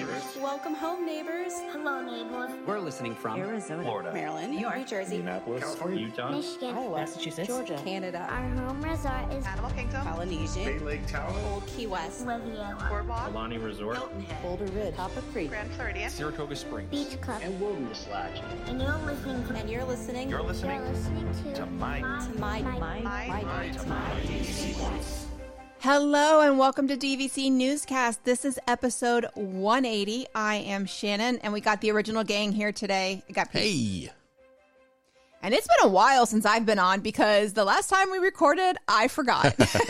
neighbors. Welcome home, neighbors. Hello, neighbors. We're listening from Arizona, Florida, Maryland, New York, New Jersey, Indianapolis, California, Utah, Michigan. Iowa, Massachusetts, Georgia, Canada, Our home resort is Animal Kingdom, Polynesia, Bay Lake Town, Old Key West, Riviera, Boardwalk, Alani Resort, Hilton Head, Boulder Ridge, Copper Creek, Grand Floridian, Saratoga Springs, Beach Club. and Wilderness Lodge. And you're listening to and you're listening You're listening to to my Hello and welcome to DVC Newscast. This is episode 180. I am Shannon and we got the original gang here today. I got Pete. Hey. And it's been a while since I've been on because the last time we recorded, I forgot.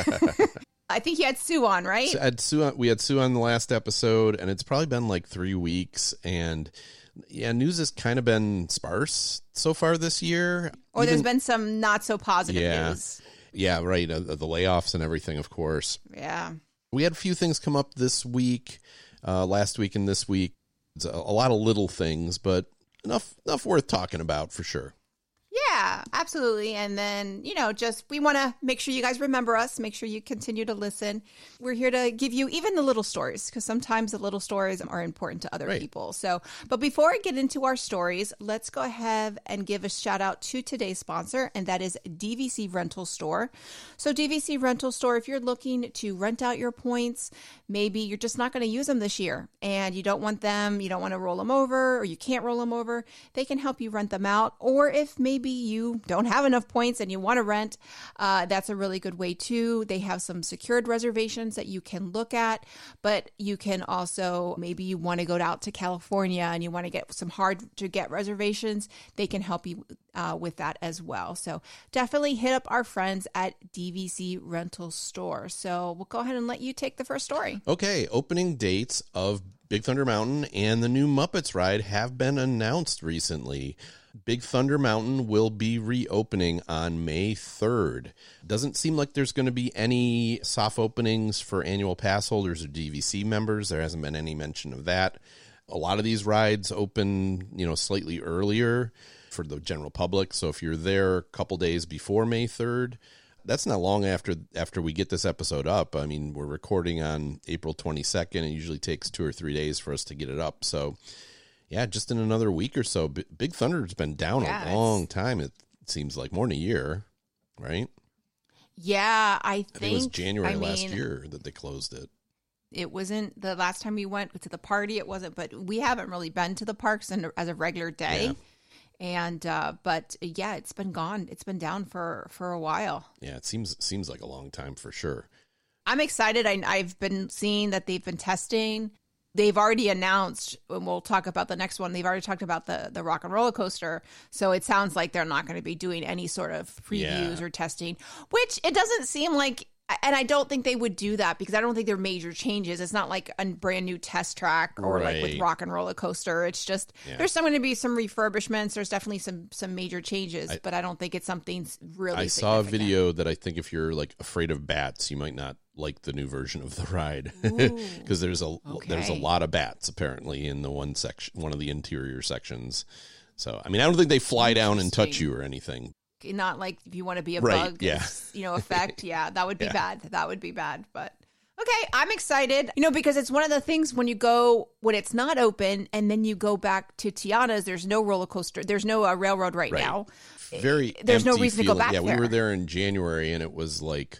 I think you had Sue on, right? We had Sue on the last episode, and it's probably been like 3 weeks. And yeah, news has kind of been sparse so far this year. Or there's been some not so positive news. Yeah, right. The layoffs and everything, of course. Yeah. We had a few things come up this week, last week and this week. It's a lot of little things, but enough worth talking about for sure. Yeah, absolutely. And then, we want to make sure you guys remember us, make sure you continue to listen. We're here to give you even the little stories because sometimes the little stories are important to other people. So, but before I get into our stories, let's go ahead and give a shout out to today's sponsor, and that is DVC Rental Store. So DVC Rental Store, if you're looking to rent out your points, maybe you're just not going to use them this year and you don't want to roll them over or you can't roll them over, they can help you rent them out. Or if maybe you don't have enough points and you want to rent, that's a really good way too. They have some secured reservations that you can look at, but you can also, maybe you want to go out to California and you want to get some hard to get reservations, they can help you with that as well. So definitely hit up our friends at DVC Rental Store. So we'll go ahead and let you take the first story. Okay, opening dates of Big Thunder Mountain and the new Muppets ride have been announced recently. Big Thunder Mountain will be reopening on May 3rd. Doesn't seem like there's going to be any soft openings for annual pass holders or DVC members. There hasn't been any mention of that. A lot of these rides open, slightly earlier for the general public. So if you're there a couple days before May 3rd, that's not long after we get this episode up. I mean, we're recording on April 22nd. It usually takes 2 or 3 days for us to get it up. So yeah, just in another week or so. Big Thunder's been down a long time. It seems like more than a year, right? Yeah, I think it was January last year that they closed it. It wasn't the last time we went to the party. It wasn't, but we haven't really been to the parks as a regular day. Yeah. And but yeah, it's been gone. It's been down for a while. Yeah, it seems like a long time for sure. I'm excited. I've been seeing that they've been testing. They've already announced, and we'll talk about the next one, they've already talked about the Rock and Roller Coaster. So it sounds like they're not going to be doing any sort of previews or testing, which it doesn't seem like, and I don't think they would do that because I don't think they're major changes. It's not like a brand new test track or like with Rock and Roller Coaster. It's just, there's going to be some refurbishments. There's definitely some major changes, but I don't think it's something really I saw a video that I think if you're like afraid of bats, you might not like the new version of the ride because there's a lot of bats apparently in the one of the interior sections. So I mean, I don't think they fly down and touch you or anything. Not like if you want to be a bug, effect. Yeah, that would be bad. That would be bad. But okay, I'm excited. Because it's one of the things when it's not open and then you go back to Tiana's, there's no roller coaster. There's no railroad right now. There's no reason to go back there. Yeah, we were there in January and it was like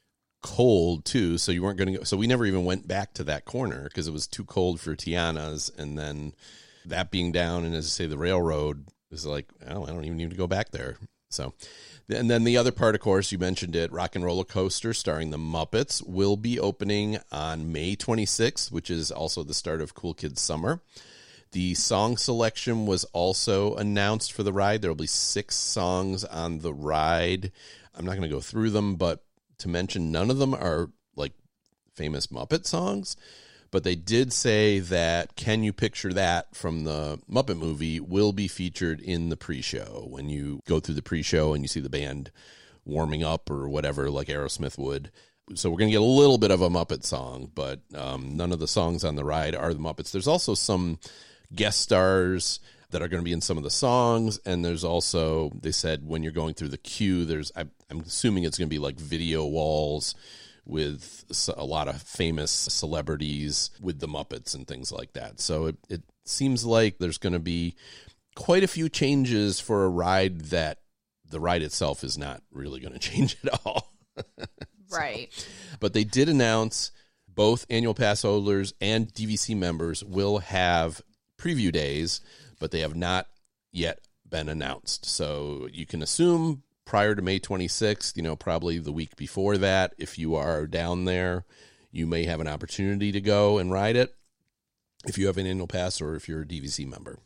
cold too, so you weren't going to go. So we never even went back to that corner because it was too cold for Tiana's. And then that being down, and as I say, the railroad is like, oh, I don't even need to go back there. So, and then the other part, of course, you mentioned it, Rock and Roller Coaster starring the Muppets will be opening on May 26th, which is also the start of Cool Kids Summer. The song selection was also announced for the ride. There will be 6 songs on the ride. I'm not going to go through them, but to mention, none of them are like famous Muppet songs. But they did say that Can You Picture That from the Muppet movie will be featured in the pre-show. When you go through the pre-show and you see the band warming up or whatever, like Aerosmith would. So we're going to get a little bit of a Muppet song, but none of the songs on the ride are the Muppets. There's also some guest stars that are going to be in some of the songs. And there's also, they said when you're going through the queue, I'm assuming it's going to be like video walls with a lot of famous celebrities with the Muppets and things like that. So it seems like there's going to be quite a few changes for a ride that the ride itself is not really going to change at all. Right. But they did announce both annual pass holders and DVC members will have preview days, but they have not yet been announced. So you can assume prior to May 26th, probably the week before that, if you are down there, you may have an opportunity to go and ride it if you have an annual pass or if you're a DVC member.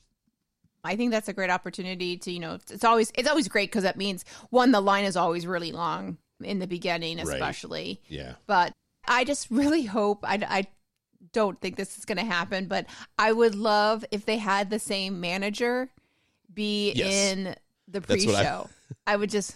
I think that's a great opportunity to, it's always great because that means, one, the line is always really long in the beginning, especially. Right. Yeah. But I just really hope, I don't think this is going to happen, but I would love if they had the same manager be in the pre-show. I would just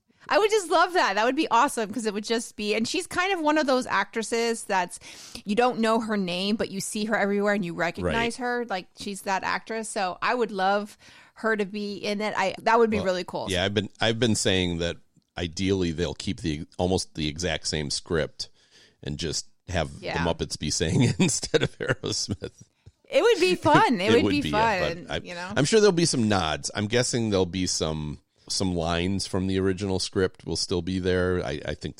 love that. That would be awesome because it would just be, and she's kind of one of those actresses that's, you don't know her name, but you see her everywhere and you recognize her. Like she's that actress. So I would love her to be in it. That would be really cool. Yeah. I've been saying that ideally they'll keep almost the exact same script and just have the Muppets be saying it instead of Aerosmith. It would be fun. It would be fun. Yeah, I'm sure there'll be some nods. I'm guessing there'll be some lines from the original script will still be there. I think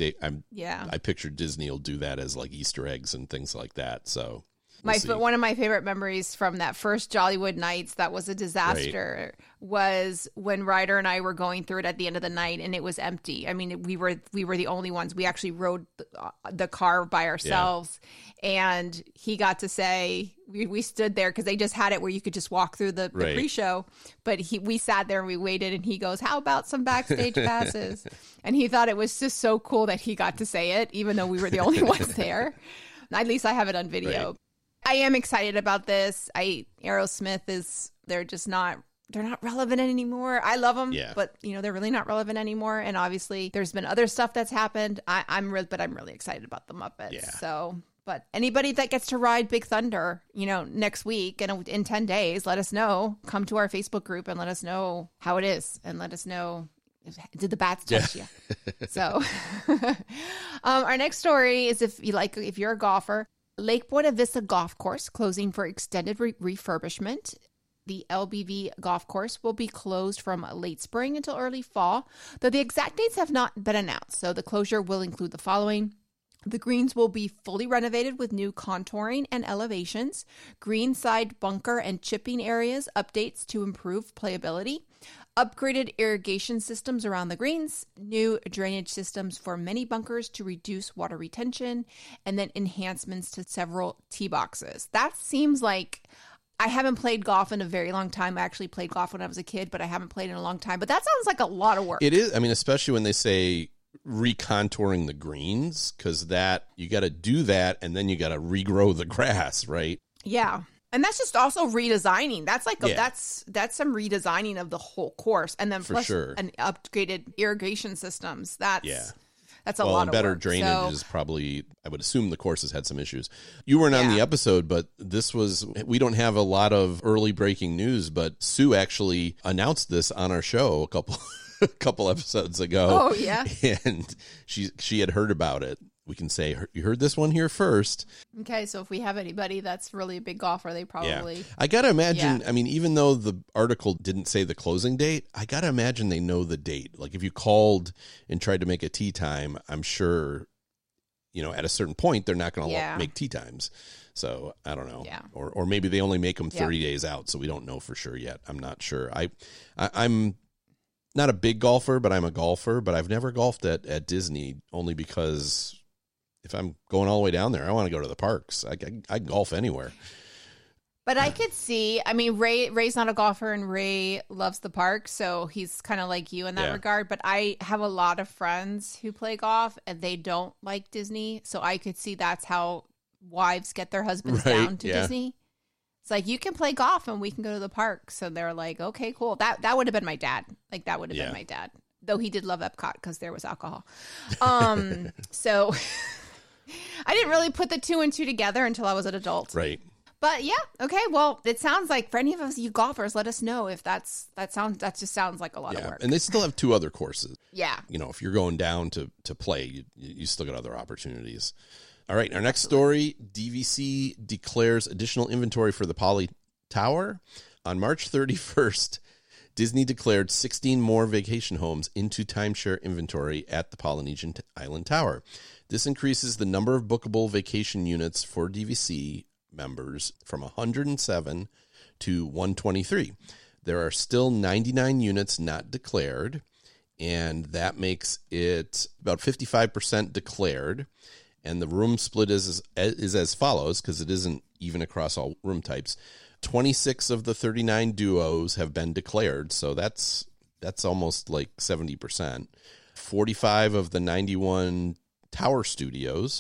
I pictured Disney will do that as like Easter eggs and things like that. So one of my favorite memories from that first Jollywood Nights that was a disaster was when Ryder and I were going through it at the end of the night and it was empty. I mean, we were the only ones. We actually rode the car by ourselves, and he got to say we stood there because they just had it where you could just walk through the pre-show. But we sat there and we waited, and he goes, "How about some backstage passes?" And he thought it was just so cool that he got to say it, even though we were the only ones there. At least I have it on video. Right. I am excited about this. Aerosmith they're not relevant anymore. I love them, but they're really not relevant anymore. And obviously there's been other stuff that's happened. I'm really excited about the Muppets. Yeah. So, but anybody that gets to ride Big Thunder, next week and in 10 days, let us know. Come to our Facebook group and let us know how it is, and let us know, did the bats touch you? So our next story is if you're a golfer, Lake Buena Vista Golf Course closing for extended refurbishment. The LBV golf course will be closed from late spring until early fall, though the exact dates have not been announced. So the closure will include the following. The greens will be fully renovated with new contouring and elevations, greenside bunker and chipping areas, updates to improve playability, upgraded irrigation systems around the greens, new drainage systems for many bunkers to reduce water retention, and then enhancements to several tee boxes. That seems like, I haven't played golf in a very long time. I actually played golf when I was a kid, but I haven't played in a long time. But that sounds like a lot of work. It is. I mean, especially when they say recontouring the greens, because you got to do that, and then you got to regrow the grass, right? Yeah. And that's just also redesigning. That's like that's some redesigning of the whole course, and then plus an upgraded irrigation systems. That's a lot of better work. Drainage is probably. I would assume the course has had some issues. You weren't on the episode, but we don't have a lot of early breaking news. But Sue actually announced this on our show a couple episodes ago. Oh yeah, and she had heard about it. We can say, you heard this one here first. Okay, so if we have anybody that's really a big golfer, they probably... Yeah. I got to imagine, I mean, even though the article didn't say the closing date, I got to imagine they know the date. Like if you called and tried to make a tee time, I'm sure, at a certain point, they're not going to make tee times. So I don't know. Yeah. Or maybe they only make them 30 days out, so we don't know for sure yet. I'm not sure. I'm not a big golfer, but I'm a golfer. But I've never golfed at Disney, only because... if I'm going all the way down there, I want to go to the parks. I can golf anywhere. But I could see, I mean, Ray's not a golfer, and Ray loves the park, so he's kind of like you in that regard. But I have a lot of friends who play golf, and they don't like Disney. So I could see that's how wives get their husbands down to Disney. It's like, you can play golf, and we can go to the park. So they're like, okay, cool. That would have been my dad. Like, that would have been my dad. Though he did love Epcot because there was alcohol. So... I didn't really put the two and two together until I was an adult. Right. But yeah, okay. Well, it sounds like for any of us you golfers, let us know if that just sounds like a lot of work. And they still have 2 other courses. Yeah. You know, if you're going down to play, you still got other opportunities. All right, our next story, DVC declares additional inventory for the Poly Tower. On March 31st, Disney declared 16 more vacation homes into timeshare inventory at the Polynesian Island Tower. This increases the number of bookable vacation units for DVC members from 107 to 123. There are still 99 units not declared, and that makes it about 55% declared. And the room split is as follows, because it isn't even across all room types. 26 of the 39 duos have been declared, so that's almost like 70%. 45 of the 91 tower studios,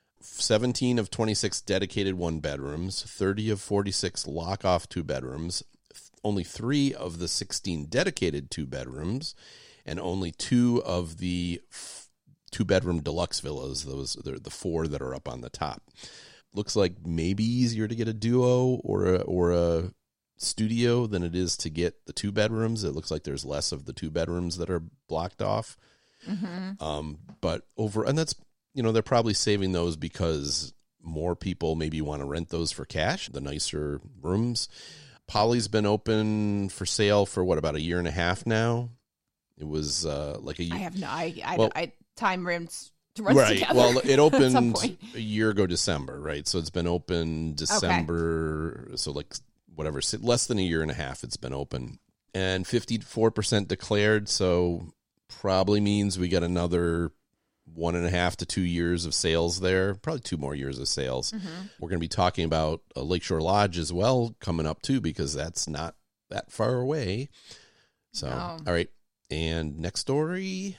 17 of 26 dedicated 1-bedrooms, 30 of 46 lock-off 2-bedrooms, only 3 of the 16 dedicated 2-bedrooms, and only 2 of the 2-bedroom deluxe villas. Those are the 4 that are up on the top. Looks like maybe easier to get a duo or a studio than it is to get the 2-bedrooms. It looks like there's less of the 2-bedrooms that are blocked off. Mm-hmm. And that's, you know, they're probably saving those because more people maybe want to rent those for cash, the nicer rooms. Poly's been open for sale for about a year and a half now. It was like a year. I have no, Well, I time runs right. together. Well, it at some opened point. a year ago, December, right? So it's been open December. So like whatever, less than a year and a half it's been open, and 54% declared. So probably means we got another 1.5 to 2 years of sales there, probably 2 more years of sales. Mm-hmm. We're going to be talking about a Lakeshore Lodge as well coming up too, because that's not that far away. So, All right. And next story.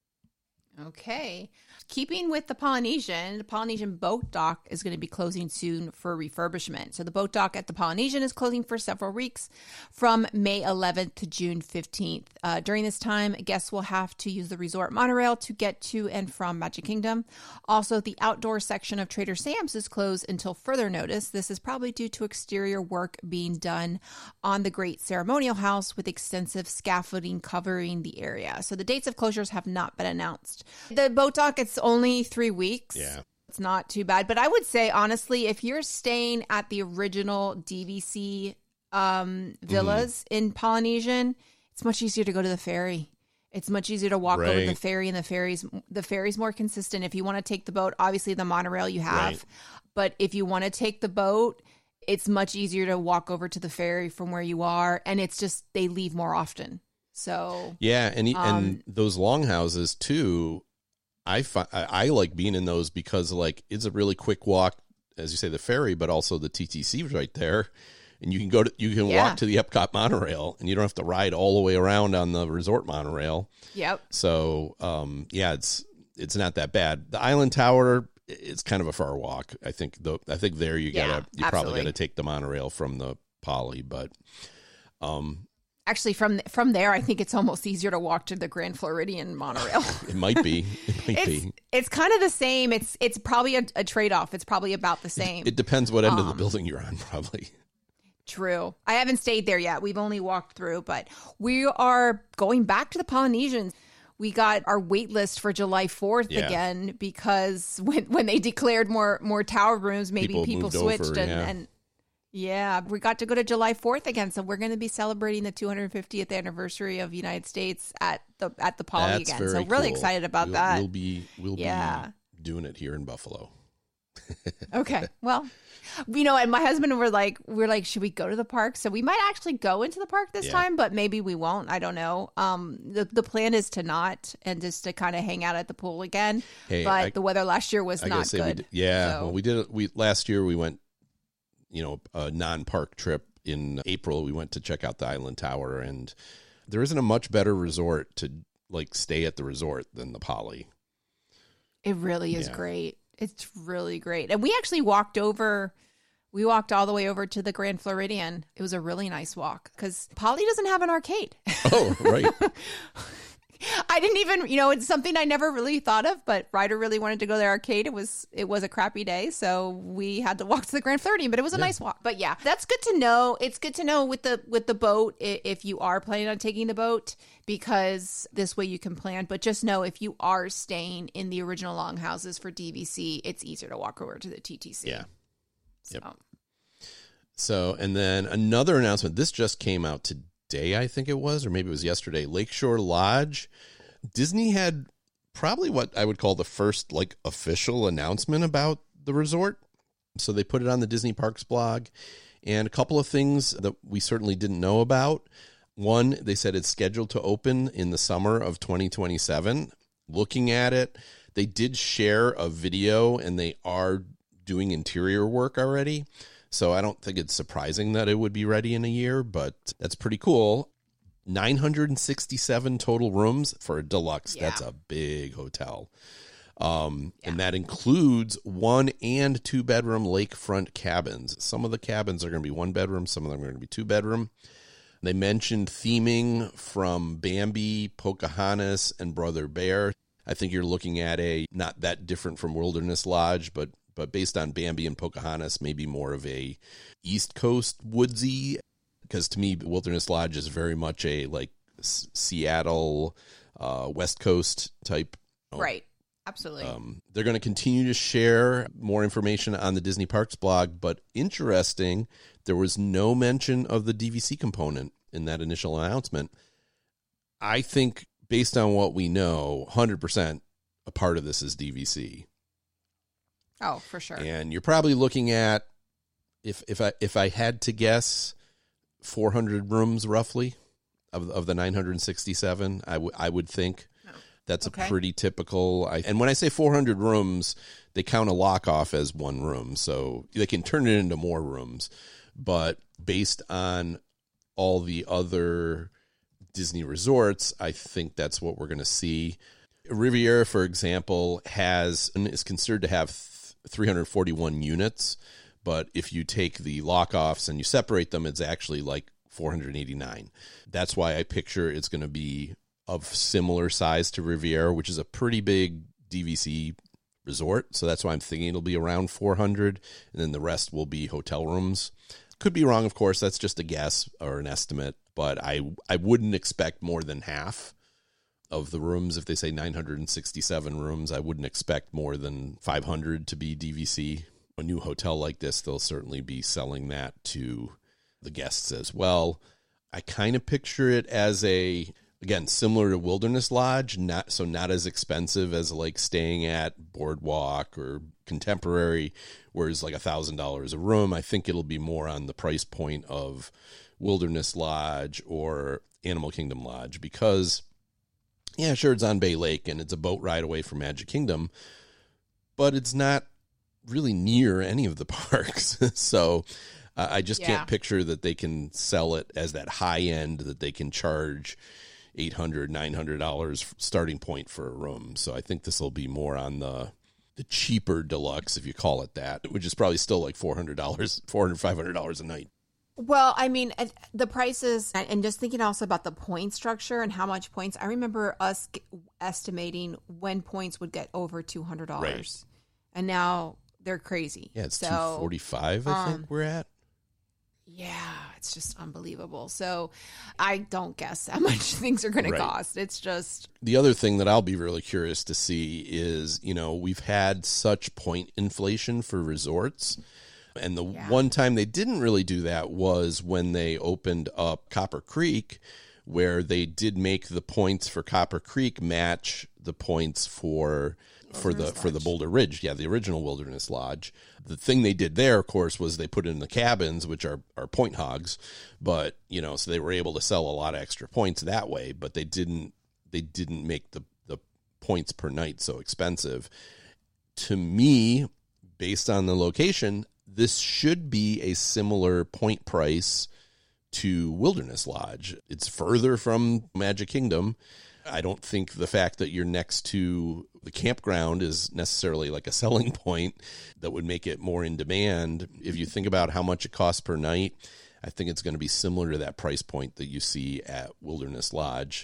Okay. Keeping with the Polynesian boat dock is going to be closing soon for refurbishment. So the boat dock at the Polynesian is closing for several weeks from May 11th to June 15th. During this time, guests will have to use the resort monorail to get to and from Magic Kingdom. Also, the outdoor section of Trader Sam's is closed until further notice. This is probably due to exterior work being done on the Great Ceremonial House with extensive scaffolding covering the area. So the dates of closures have not been announced. The boat dock, it's only 3 weeks. Yeah. It's not too bad. But I would say, honestly, if you're staying at the original DVC villas in Polynesian, it's much easier to go to the ferry. It's much easier to walk over the ferry, and the ferry's more consistent. If you want to take the boat, obviously the monorail you have. Right. But if you want to take the boat, it's much easier to walk over to the ferry from where you are. And it's just, they leave more often. So yeah, and those longhouses too, I like being in those because like it's a really quick walk, as you say, the ferry, but also the TTC is right there, and you can walk to the Epcot monorail, and you don't have to ride all the way around on the resort monorail. Yep. So it's not that bad. The Island Tower, it's kind of a far walk. I think there you probably gotta take the monorail from the Poly, but actually, from there, I think it's almost easier to walk to the Grand Floridian monorail. It might be. It's kind of the same. It's probably a trade-off. It's probably about the same. It depends what end of the building you're on, probably. True. I haven't stayed there yet. We've only walked through, but we are going back to the Polynesians. We got our wait list for July 4th again because when they declared more tower rooms, maybe people switched and yeah, we got to go to July 4th again. So we're going to be celebrating the 250th anniversary of United States at the Poly again. So really excited about that. We'll be doing it here in Buffalo. Okay. Well, and my husband and we're like, should we go to the park? So we might actually go into the park this time, but maybe we won't. I don't know. The plan is to not, and just to kind of hang out at the pool again. But the weather last year was not good. Last year we went, a non-park trip in April. We went to check out the Island Tower, and there isn't a much better resort to like stay at the resort than the Poly. It really is great. It's really great. And we actually walked all the way over to the Grand Floridian. It was a really nice walk because Poly doesn't have an arcade. Oh, right. I didn't even, it's something I never really thought of, but Ryder really wanted to go to the arcade. It was a crappy day, so we had to walk to the Grand Floridian, but it was a nice walk. But yeah, that's good to know. It's good to know with the boat, if you are planning on taking the boat, because this way you can plan. But just know, if you are staying in the original longhouses for DVC, it's easier to walk over to the TTC. Yeah. So. Yep. So, and then another announcement. This just came out today, I think it was, or maybe it was yesterday. Lakeshore Lodge. Disney had probably what I would call the first official announcement about the resort. So they put it on the Disney Parks blog, and a couple of things that we certainly didn't know about. One, they said it's scheduled to open in the summer of 2027. Looking at it, they did share a video, and they are doing interior work already. So I don't think it's surprising that it would be ready in a year, but that's pretty cool. 967 total rooms for a deluxe. Yeah. That's a big hotel. And that includes 1 and 2 bedroom lakefront cabins. Some of the cabins are going to be 1 bedroom. Some of them are going to be 2 bedroom. They mentioned theming from Bambi, Pocahontas, and Brother Bear. I think you're looking at not that different from Wilderness Lodge, but based on Bambi and Pocahontas, maybe more of a East Coast woodsy, because to me, Wilderness Lodge is very much a Seattle, West Coast type. Right. Absolutely. They're going to continue to share more information on the Disney Parks blog, but interesting, there was no mention of the DVC component in that initial announcement. I think based on what we know, 100% a part of this is DVC. Oh, for sure. And you're probably looking at, if I had to guess, 400 rooms roughly of the 967. I would think that's okay. A pretty typical. And when I say 400 rooms, they count a lock off as 1 room, so they can turn it into more rooms. But based on all the other Disney resorts, I think that's what we're going to see. Riviera, for example, is considered to have 341 units, but if you take the lock-offs and you separate them, it's actually 489. That's why I picture it's going to be of similar size to Riviera, which is a pretty big DVC resort. So that's why I'm thinking it'll be around 400, and then the rest will be hotel rooms. Could be wrong, of course. That's just a guess or an estimate, but I wouldn't expect more than half of the rooms. If they say 967 rooms, I wouldn't expect more than 500 to be DVC. A new hotel like this, they'll certainly be selling that to the guests as well. I kind of picture it as again, similar to Wilderness Lodge, not as expensive as staying at Boardwalk or Contemporary, where it's $1,000 a room. I think it'll be more on the price point of Wilderness Lodge or Animal Kingdom Lodge, because yeah, sure, it's on Bay Lake and it's a boat ride away from Magic Kingdom, but it's not really near any of the parks. So I just can't picture that they can sell it as that high end that they can charge $800, $900 starting point for a room. So I think this will be more on the cheaper deluxe, if you call it that, which is probably still $400, $500 a night. Well, I mean, the prices, and just thinking also about the point structure and how much points. I remember us estimating when points would get over $200, right. And now they're crazy. Yeah, it's $245. I think we're at. Yeah, it's just unbelievable. So I don't guess how much things are going to cost. It's just the other thing that I'll be really curious to see is, we've had such point inflation for resorts. And the one time they didn't really do that was when they opened up Copper Creek, where they did make the points for Copper Creek match the points for the Boulder Ridge. Yeah, the original Wilderness Lodge. The thing they did there, of course, was they put it in the cabins, which are point hogs. But, so they were able to sell a lot of extra points that way, but they didn't make the points per night so expensive. To me, based on the location, this should be a similar point price to Wilderness Lodge. It's further from Magic Kingdom. I don't think the fact that you're next to the campground is necessarily a selling point that would make it more in demand. If you think about how much it costs per night, I think it's going to be similar to that price point that you see at Wilderness Lodge.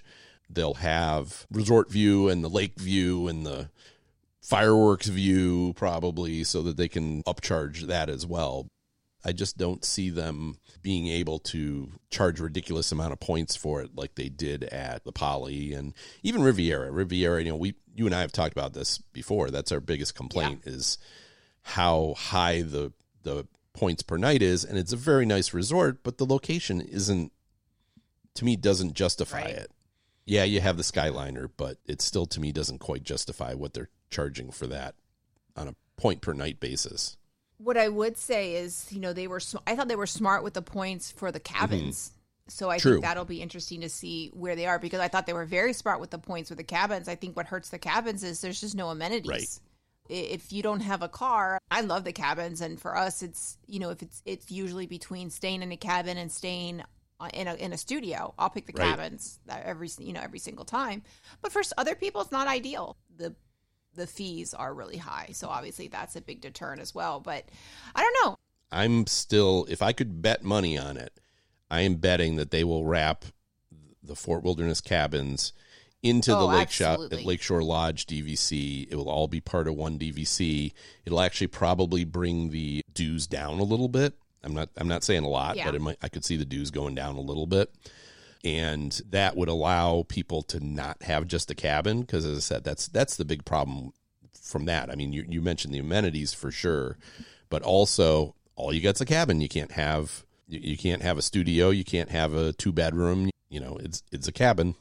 they'll have resort view and the lake view and the fireworks view probably, so that they can upcharge that as well. I just don't see them being able to charge a ridiculous amount of points for it like they did at the Poly and even Riviera. Riviera, you and I have talked about this before. That's our biggest complaint is how high the points per night is, and it's a very nice resort, but the location isn't, to me, doesn't justify it. Yeah, you have the Skyliner, but it still, to me, doesn't quite justify what they're charging for that on a point per night basis. What I would say is, I thought they were smart with the points for the cabins. So I think that'll be interesting to see where they are, because I thought they were very smart with the points with the cabins. I think what hurts the cabins is there's just no amenities. Right. If you don't have a car, I love the cabins. And for us, it's, if it's usually between staying in a cabin and staying in a studio. I'll pick the cabins every single time. But for other people, it's not ideal. The fees are really high. So obviously that's a big deterrent as well. But I don't know. I'm still, if I could bet money on it, I am betting that they will wrap the Fort Wilderness cabins into the Lakeshore Lodge DVC. It will all be part of one DVC. It'll actually probably bring the dues down a little bit. I'm not saying a lot, but I could see the dues going down a little bit. And that would allow people to not have just a cabin, because, as I said, that's the big problem from that. I mean, you mentioned the amenities for sure, but also all you got's a cabin. You can't have a studio. You can't have a 2-bedroom. It's a cabin.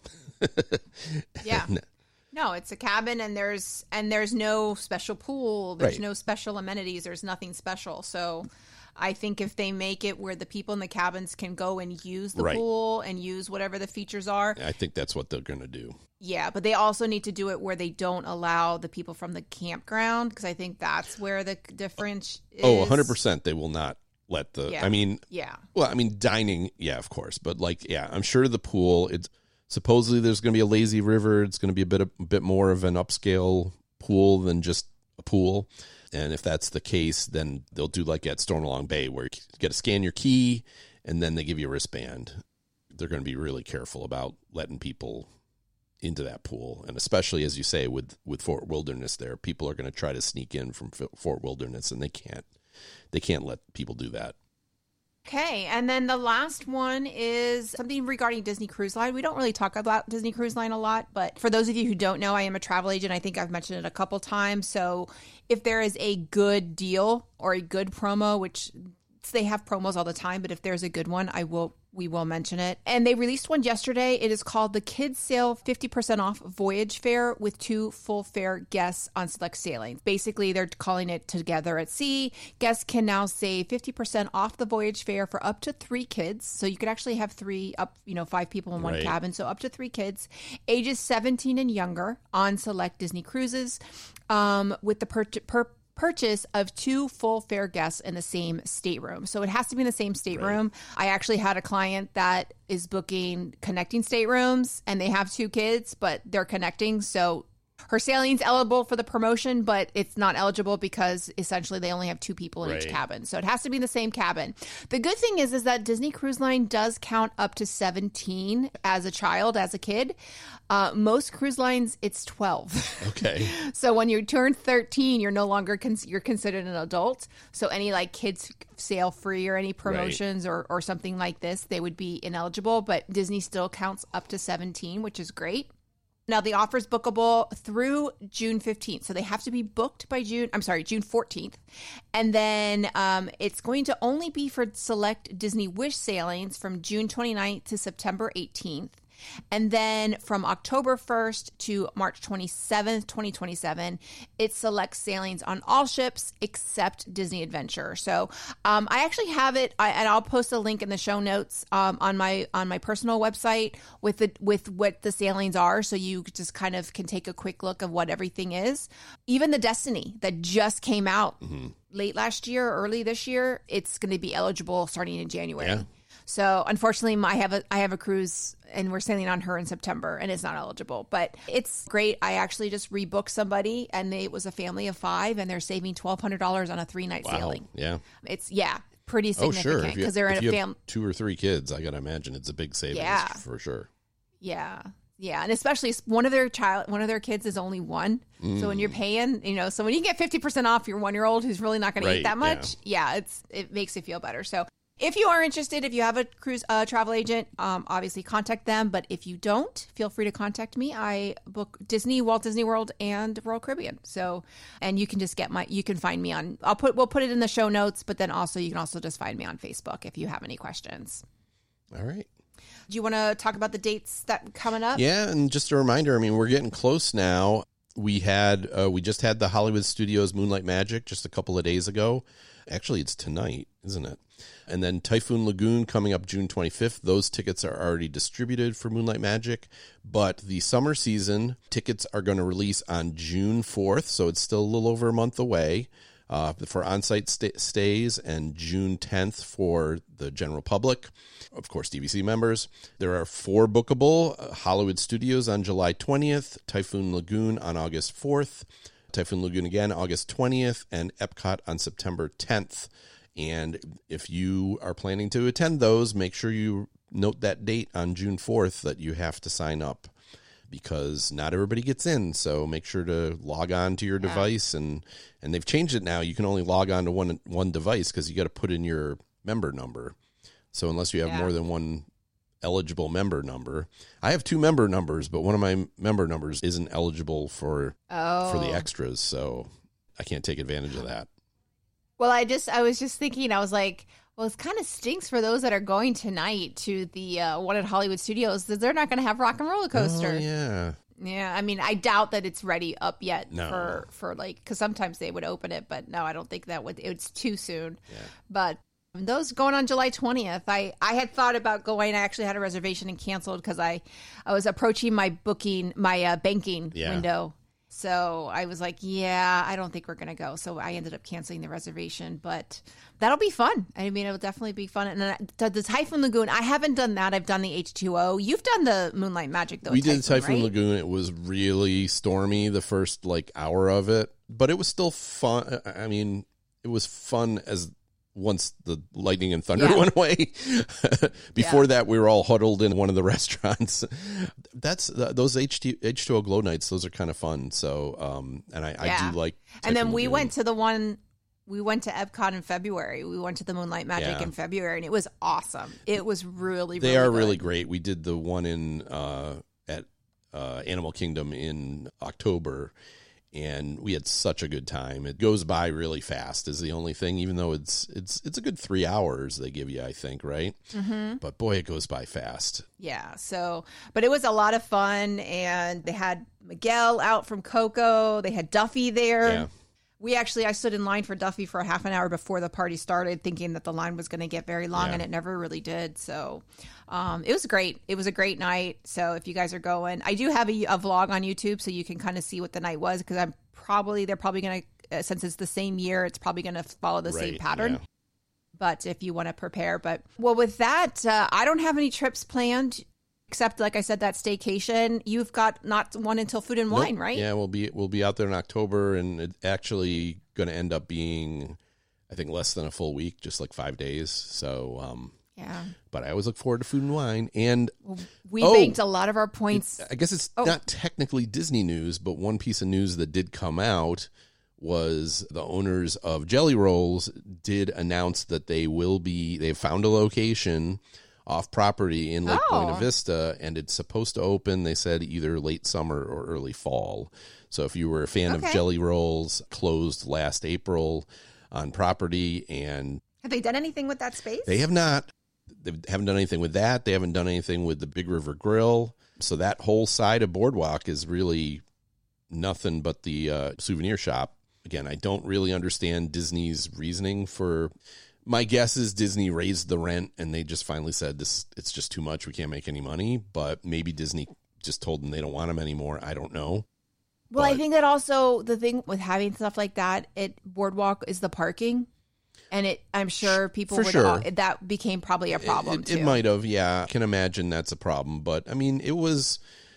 Yeah. No, it's a cabin, and there's no special pool. There's no special amenities. There's nothing special. So I think if they make it where the people in the cabins can go and use the pool and use whatever the features are. I think that's what they're going to do. Yeah, but they also need to do it where they don't allow the people from the campground, because I think that's where the difference is. Oh, 100%. They will not let the, dining, of course. But I'm sure the pool, it's supposedly there's going to be a lazy river. It's going to be a bit more of an upscale pool than just a pool. And if that's the case, then they'll do like at Stormalong Bay, where you get to scan your key and then they give you a wristband. They're going to be really careful about letting people into that pool. And especially, as you say, with Fort Wilderness there, people are going to try to sneak in from Fort Wilderness, and they can't let people do that. Okay, and then the last one is something regarding Disney Cruise Line. We don't really talk about Disney Cruise Line a lot, but for those of you who don't know, I am a travel agent. I think I've mentioned it a couple times. So if there is a good deal or a good promo, which they have promos all the time, but if there's a good one, we will mention it. And they released one yesterday. It is called the Kids Sail 50% Off Voyage Fare with 2 full fare guests on select sailings. Basically, they're calling it Together at Sea. Guests can now save 50% off the voyage fare for up to 3 kids. So you could actually have 5 people in one cabin. So up to 3 kids, ages 17 and younger, on select Disney cruises, with the purchase of 2 full fare guests in the same stateroom. So it has to be in the same stateroom. I actually had a client that is booking connecting staterooms, and they have 2 kids, but they're connecting. So her sailing's eligible for the promotion, but it's not eligible because essentially they only have 2 people in each cabin. So it has to be in the same cabin. The good thing is that Disney Cruise Line does count up to 17 as a child, as a kid. Most cruise lines, it's 12. Okay. So when you turn 13, you're no longer you're considered an adult. So any kids sail free or any promotions or something like this, they would be ineligible. But Disney still counts up to 17, which is great. Now, the offer is bookable through June 15th. So they have to be booked by June 14th. And then it's going to only be for select Disney Wish sailings from June 29th to September 18th. And then from October 1st to March 27th, 2027, it selects sailings on all ships except Disney Adventure. So I actually have it, and I'll post a link in the show notes on my personal website with what the sailings are, so you just kind of can take a quick look of what everything is. Even the Destiny that just came out late last year, early this year, it's going to be eligible starting in January. Yeah. So unfortunately, I have a cruise, and we're sailing on her in September, and it's not eligible. But it's great. I actually just rebooked somebody, and it was a family of 5, and they're saving $1,200 on a 3-night sailing. Yeah, it's pretty significant because they're in a family. 2 or 3 kids, I gotta imagine it's a big savings for sure. Yeah. Yeah, and especially one of their kids is only one. So when you're paying, so when you get 50% off your 1-year-old who's really not going to eat that much, it makes it feel better. So if you are interested, if you have a cruise travel agent, obviously contact them. But if you don't, feel free to contact me. I book Disney, Walt Disney World, and Royal Caribbean. So, and you can just you can find me on. We'll put it in the show notes. But then also you can also just find me on Facebook if you have any questions. All right. Do you want to talk about the dates that coming up? Yeah, and just a reminder, we're getting close now. We just had the Hollywood Studios Moonlight Magic just a couple of days ago. Actually, it's tonight, isn't it? And then Typhoon Lagoon coming up June 25th. Those tickets are already distributed for Moonlight Magic. But the summer season tickets are going to release on June 4th, so it's still a little over a month away for on-site stays, and June 10th for the general public. Of course, DVC members. There are 4 bookable: Hollywood Studios on July 20th, Typhoon Lagoon on August 4th, Typhoon Lagoon again August 20th, and Epcot on September 10th. And if you are planning to attend those, make sure you note that date on June 4th that you have to sign up, because not everybody gets in. So make sure to log on to your device, and they've changed it now. You can only log on to one device because you got to put in your member number. So unless you have more than one eligible member number, I have 2 member numbers, but one of my member numbers isn't eligible for the extras, so I can't take advantage of that. Well, I was just thinking, I was like, well, it kind of stinks for those that are going tonight to the one at Hollywood Studios, that they're not going to have Rock and Roller Coaster. Oh, yeah. Yeah, I doubt that it's ready up yet No. for because sometimes they would open it, but no, I don't think it's too soon. Yeah. But those going on July 20th, I had thought about going. I actually had a reservation and canceled because I was approaching my banking window. So I was like, I don't think we're going to go. So I ended up canceling the reservation, but that'll be fun. It'll definitely be fun. And then the Typhoon Lagoon, I haven't done that. I've done the H2O. You've done the Moonlight Magic, though. We did Typhoon right? Lagoon. It was really stormy the first hour of it, but it was still fun. It was fun once the lightning and thunder went away. Before that, we were all huddled in one of the restaurants. That's those H2O Glow Nights. Those are kind of fun. So, and I do like. And then Typhoon we Lagoon. went to the one. We went to Epcot in February. We went to the Moonlight Magic in February, and it was awesome. It was really, They are good. really great. We did the one at Animal Kingdom in October, and we had such a good time. It goes by really fast is the only thing, even though it's a good 3 hours they give you, I think, right? Mm-hmm. But boy, it goes by fast. Yeah. So, but it was a lot of fun, and they had Miguel out from Coco. They had Duffy there. Yeah. I stood in line for Duffy for a half an hour before the party started, thinking that the line was going to get very long, and it never really did. So it was great. It was a great night. So if you guys are going, I do have a vlog on YouTube, so you can kind of see what the night was, because they're probably going to, since it's the same year, it's probably going to follow the same pattern. Yeah. But if you want to prepare, with that, I don't have any trips planned. Except, like I said, that staycation. You've got not one until Food and Wine, right? Yeah, we'll be out there in October, and it's actually going to end up being, I think, less than a full week, just like 5 days. So, But I always look forward to Food and Wine, and we banked a lot of our points. I guess it's not technically Disney news, but one piece of news that did come out was the owners of Jelly Rolls did announce that they've found a location off property in Lake Buena Vista, and it's supposed to open, they said, either late summer or early fall. So if you were a fan of Jelly Rolls, closed last April on property. And have they done anything with that space? They have not. They haven't done anything with that. They haven't done anything with the Big River Grill. So that whole side of Boardwalk is really nothing but the souvenir shop. Again, I don't really understand Disney's reasoning for. My guess is Disney raised the rent, and they just finally said, it's just too much. We can't make any money. But maybe Disney just told them they don't want them anymore. I don't know. Well, I think that also the thing with having stuff like that at Boardwalk is the parking. And I'm sure people that became probably a problem too. It might have, yeah. I can imagine that's a problem. But, I mean, it was,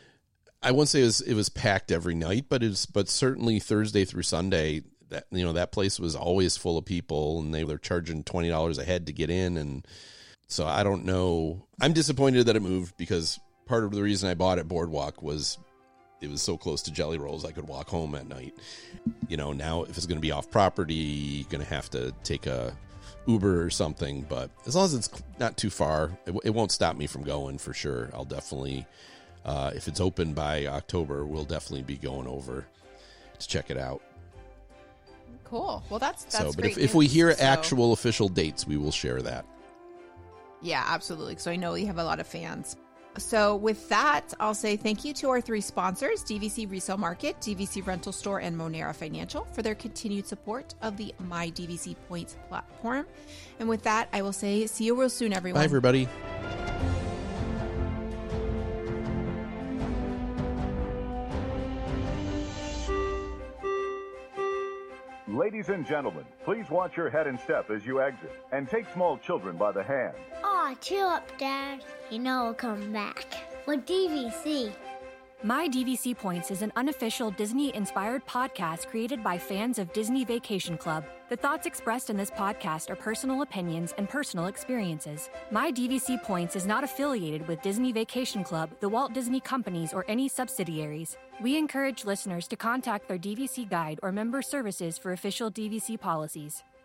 I won't say it was packed every night, but certainly Thursday through Sunday, that place was always full of people, and they were charging $20 a head to get in. And so I don't know. I'm disappointed that it moved because part of the reason I bought at Boardwalk was it was so close to Jelly Rolls I could walk home at night. You know, now if it's going to be off property, you're going to have to take a Uber or something. But as long as it's not too far, it won't stop me from going for sure. I'll definitely, if it's open by October, we'll definitely be going over to check it out. Cool. Well, that's But great if we news. hear So- actual official dates, we will share that. Yeah, absolutely. So I know you have a lot of fans. So with that, I'll say thank you to our 3 sponsors, DVC Resale Market, DVC Rental Store, and Monera Financial for their continued support of the My DVC Points platform. And with that, I will say see you real soon, everyone. Bye, everybody. Ladies and gentlemen, please watch your head and step as you exit, and take small children by the hand. Aw, chill up, Dad. You know I'll come back. With DVC. My DVC Points is an unofficial Disney-inspired podcast created by fans of Disney Vacation Club. The thoughts expressed in this podcast are personal opinions and personal experiences. My DVC Points is not affiliated with Disney Vacation Club, the Walt Disney Companies, or any subsidiaries. We encourage listeners to contact their DVC guide or member services for official DVC policies.